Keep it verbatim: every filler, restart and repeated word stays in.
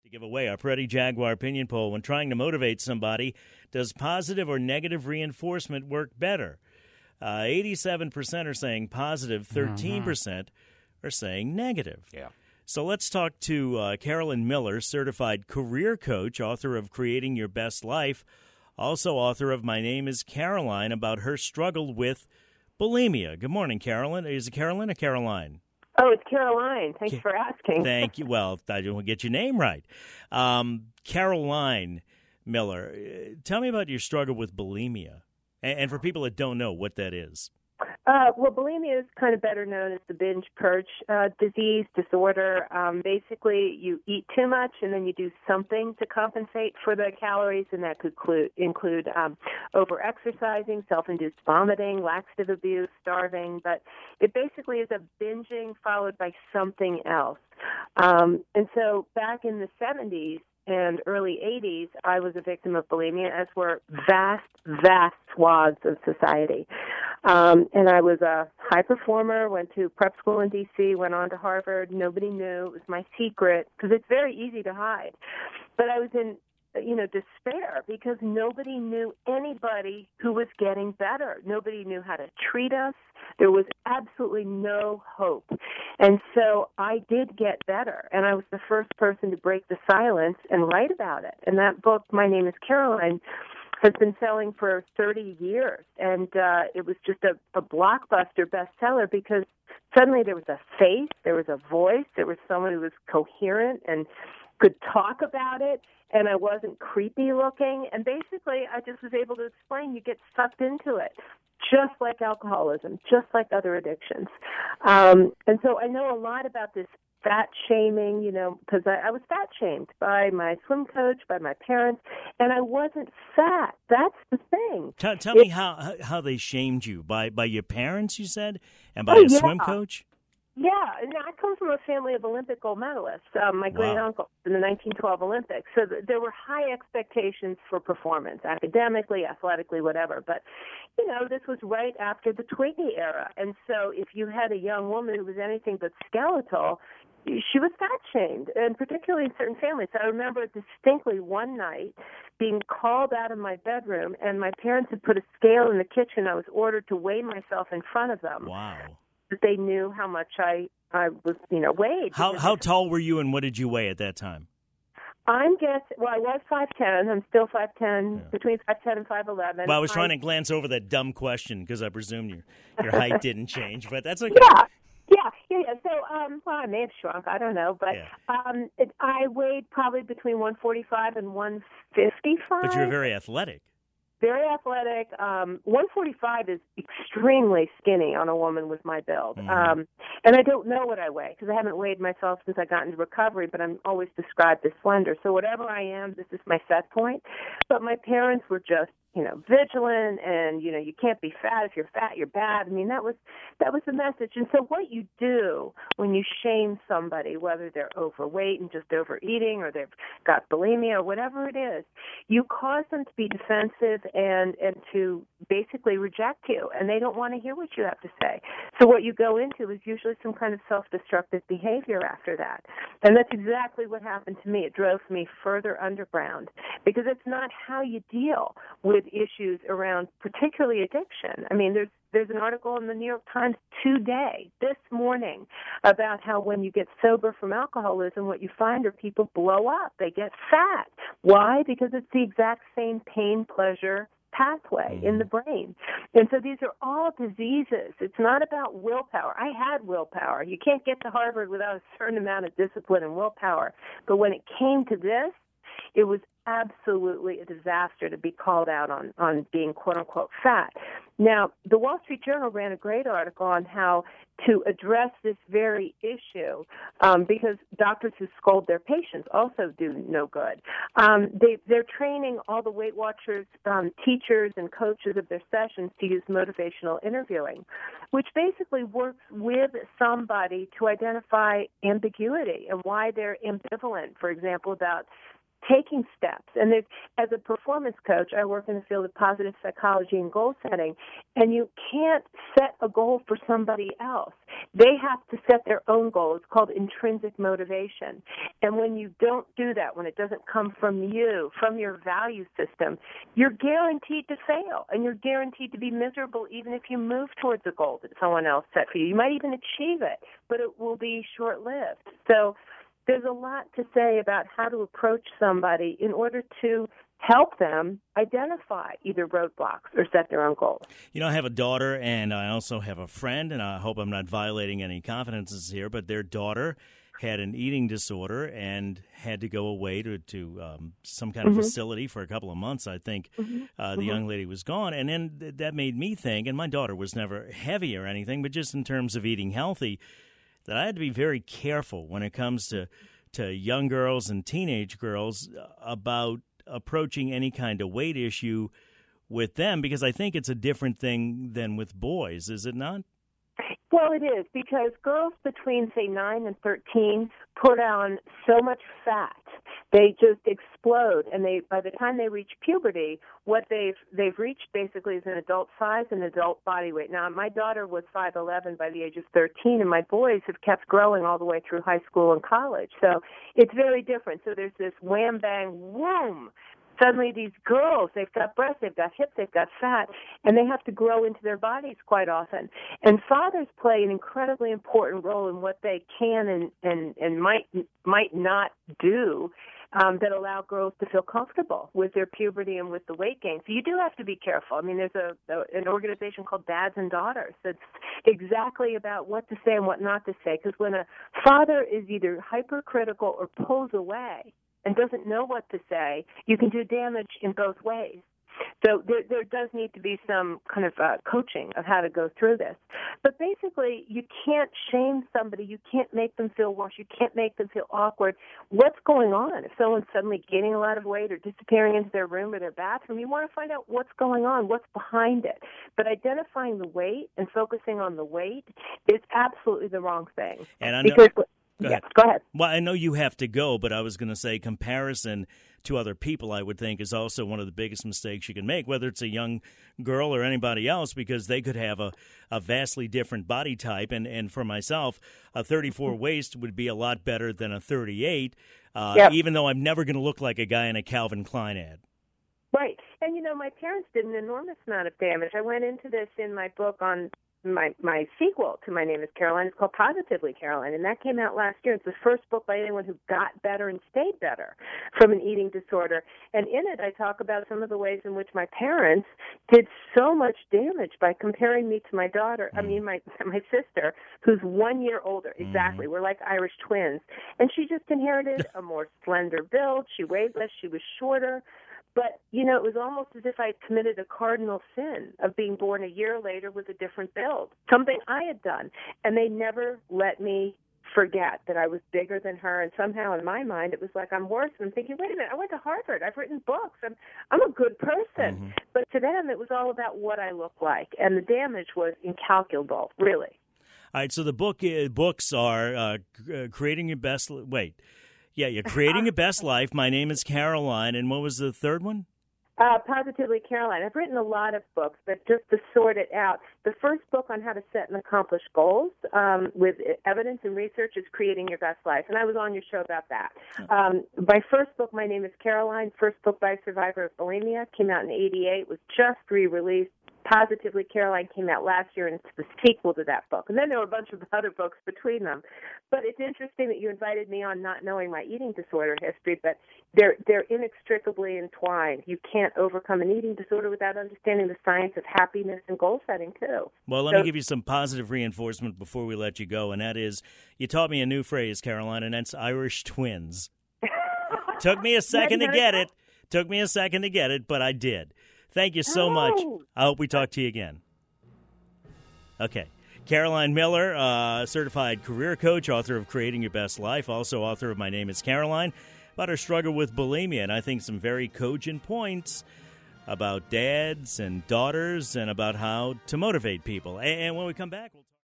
To give away our Freddie Jaguar opinion poll, when trying to motivate somebody, does positive or negative reinforcement work better? Uh, eighty-seven percent are saying positive, thirteen percent mm-hmm. are saying negative. Yeah. So let's talk to uh, Carolyn Miller, certified career coach, author of Creating Your Best Life, also author of My Name is Caroline, about her struggle with bulimia. Good morning, Carolyn. Is it Carolyn or Caroline? Oh, it's Caroline. Thanks for asking. Thank you. Well, I didn't get your name right. Um, Caroline Miller, tell me about your struggle with bulimia, and, and for people that don't know what that is. Uh, well, bulimia is kind of better known as the binge purge uh, disease, disorder. Um, basically, you eat too much and then you do something to compensate for the calories, and that could include, include um, over-exercising, self-induced vomiting, laxative abuse, starving. But it basically is a binging followed by something else. Um, and so back in the seventies, and early eighties, I was a victim of bulimia, as were vast, vast swaths of society. Um, and I was a high performer, went to prep school in D C, went on to Harvard. Nobody knew. It was my secret, because it's very easy to hide. But I was in, you know, despair because nobody knew anybody who was getting better. Nobody knew how to treat us. There was absolutely no hope. And so I did get better, and I was the first person to break the silence and write about it. And that book, My Name is Caroline, has been selling for thirty years, and uh, it was just a, a blockbuster bestseller because suddenly there was a face, there was a voice, there was someone who was coherent and could talk about it, and I wasn't creepy looking. And basically, I just was able to explain you get sucked into it, just like alcoholism, just like other addictions. Um, and so I know a lot about this fat shaming, you know, because I, I was fat shamed by my swim coach, by my parents, and I wasn't fat. That's the thing. Tell, tell it, me how how they shamed you. By by your parents, you said, and by oh, a yeah. swim coach? Yeah, and I come from a family of Olympic gold medalists. Um, my great Wow. uncle in the nineteen twelve Olympics. So th- there were high expectations for performance, academically, athletically, whatever. But, you know, this was right after the Twiggy era. And so if you had a young woman who was anything but skeletal, she was fat shamed, and particularly in certain families. I remember distinctly one night being called out of my bedroom, and my parents had put a scale in the kitchen. I was ordered to weigh myself in front of them. Wow. That they knew how much I, I was, you know, weighed. How how tall were you, and what did you weigh at that time? I'm guessing, well, I was five ten. I'm still five ten, yeah. Between five ten and five eleven. Well, I was trying I, to glance over that dumb question because I presume your, your height didn't change, but that's okay. Yeah. Yeah, yeah, yeah. So, um, well, I may have shrunk. I don't know, but yeah. um, it, I weighed probably between one forty-five and one fifty-five. But you were very athletic. Very athletic. Um, one forty-five is extremely skinny on a woman with my build. Mm-hmm. Um, and I don't know what I weigh because I haven't weighed myself since I got into recovery, but I'm always described as slender. So whatever I am, this is my set point. But my parents were just, you know, vigilant, and, you know, you can't be fat. If you're fat, you're bad. I mean, that was that was the message. And so what you do when you shame somebody, whether they're overweight and just overeating or they've got bulimia or whatever it is, you cause them to be defensive and, and to basically reject you, and they don't want to hear what you have to say. So what you go into is usually some kind of self-destructive behavior after that. And that's exactly what happened to me. It drove me further underground because it's not how you deal with issues around particularly addiction. I mean, there's there's an article in the New York Times today, this morning, about how when you get sober from alcoholism, what you find are people blow up. They get fat. Why? Because it's the exact same pain-pleasure pathway in the brain. And so these are all diseases. It's not about willpower. I had willpower. You can't get to Harvard without a certain amount of discipline and willpower. But when it came to this, it was absolutely a disaster to be called out on, on being, quote-unquote, fat. Now, the Wall Street Journal ran a great article on how to address this very issue um, because doctors who scold their patients also do no good. Um, they, they're training all the Weight Watchers, um, teachers and coaches of their sessions to use motivational interviewing, which basically works with somebody to identify ambiguity and why they're ambivalent, for example, about taking steps. And there's, as a performance coach, I work in the field of positive psychology and goal setting, and you can't set a goal for somebody else. They have to set their own goal. It's called intrinsic motivation. And when you don't do that, when it doesn't come from you, from your value system, you're guaranteed to fail, and you're guaranteed to be miserable even if you move towards a goal that someone else set for you. You might even achieve it, but it will be short-lived. So there's a lot to say about how to approach somebody in order to help them identify either roadblocks or set their own goals. You know, I have a daughter, and I also have a friend, and I hope I'm not violating any confidences here, but their daughter had an eating disorder and had to go away to, to um, some kind of mm-hmm. facility for a couple of months, I think. Mm-hmm. Uh, the mm-hmm. young lady was gone, and then th- that made me think, and my daughter was never heavy or anything, but just in terms of eating healthy, that I had to be very careful when it comes to, to young girls and teenage girls about approaching any kind of weight issue with them, because I think it's a different thing than with boys, is it not? Well, it is, because girls between, say, nine and thirteen put on so much fat. They just explode, and they by the time they reach puberty, what they've they've reached basically is an adult size and adult body weight. Now, my daughter was five eleven by the age of thirteen, and my boys have kept growing all the way through high school and college. So it's very different. So there's this wham, bang, whoom. Suddenly these girls, they've got breasts, they've got hips, they've got fat, and they have to grow into their bodies quite often. And fathers play an incredibly important role in what they can and, and, and might might not do um, that allow girls to feel comfortable with their puberty and with the weight gain. So you do have to be careful. I mean, there's a, a an organization called Dads and Daughters that's exactly about what to say and what not to say, because when a father is either hypercritical or pulls away and doesn't know what to say, you can do damage in both ways. So there, there does need to be some kind of uh, coaching of how to go through this. But basically, you can't shame somebody. You can't make them feel worse. You can't make them feel awkward. What's going on? If someone's suddenly gaining a lot of weight or disappearing into their room or their bathroom, you want to find out what's going on, what's behind it. But identifying the weight and focusing on the weight is absolutely the wrong thing. And I know- because Go yeah, ahead. go ahead. Well, I know you have to go, but I was going to say comparison to other people, I would think, is also one of the biggest mistakes you can make, whether it's a young girl or anybody else, because they could have a, a vastly different body type. And, and for myself, a thirty-four waist would be a lot better than a thirty-eight, uh, yep. even though I'm never going to look like a guy in a Calvin Klein ad. Right. And, you know, my parents did an enormous amount of damage. I went into this in my book on My my sequel to My Name is Caroline. It's called Positively Caroline, and that came out last year. It's the first book by anyone who got better and stayed better from an eating disorder. And in it, I talk about some of the ways in which my parents did so much damage by comparing me to my daughter, mm. I mean, my my sister, who's one year older. Exactly. Mm. We're like Irish twins. And she just inherited a more slender build. She weighed less. She was shorter. But, you know, it was almost as if I had committed a cardinal sin of being born a year later with a different build, something I had done. And they never let me forget that I was bigger than her. And somehow in my mind, it was like I'm worse. And I'm thinking, wait a minute, I went to Harvard. I've written books. I'm, I'm a good person. Mm-hmm. But to them, it was all about what I looked like. And the damage was incalculable, really. All right, so the book uh, books are uh, Creating Your Best... Wait. Yeah, you're Creating Your Best Life. My Name is Caroline. And what was the third one? Uh, Positively Caroline. I've written a lot of books, but just to sort it out, the first book on how to set and accomplish goals um, with evidence and research is Creating Your Best Life, and I was on your show about that. Um, my first book, My Name is Caroline, first book by a survivor of bulimia, came out in eighty-eight, was just re-released. Positively Caroline came out last year, and it's the sequel to that book. And then there were a bunch of other books between them. But it's interesting that you invited me on not knowing my eating disorder history, but they're they're inextricably entwined. You can't overcome an eating disorder without understanding the science of happiness and goal setting, too. Well, let so, me give you some positive reinforcement before we let you go, and that is, you taught me a new phrase, Caroline, and that's Irish twins. Took me a second to get it. Took me a second to get it, but I did. Thank you so oh. much. I hope we talk to you again. Okay. Caroline Miller, uh, certified career coach, author of Creating Your Best Life, also author of My Name is Caroline, about her struggle with bulimia, and I think some very cogent points about dads and daughters and about how to motivate people. And when we come back, we'll talk.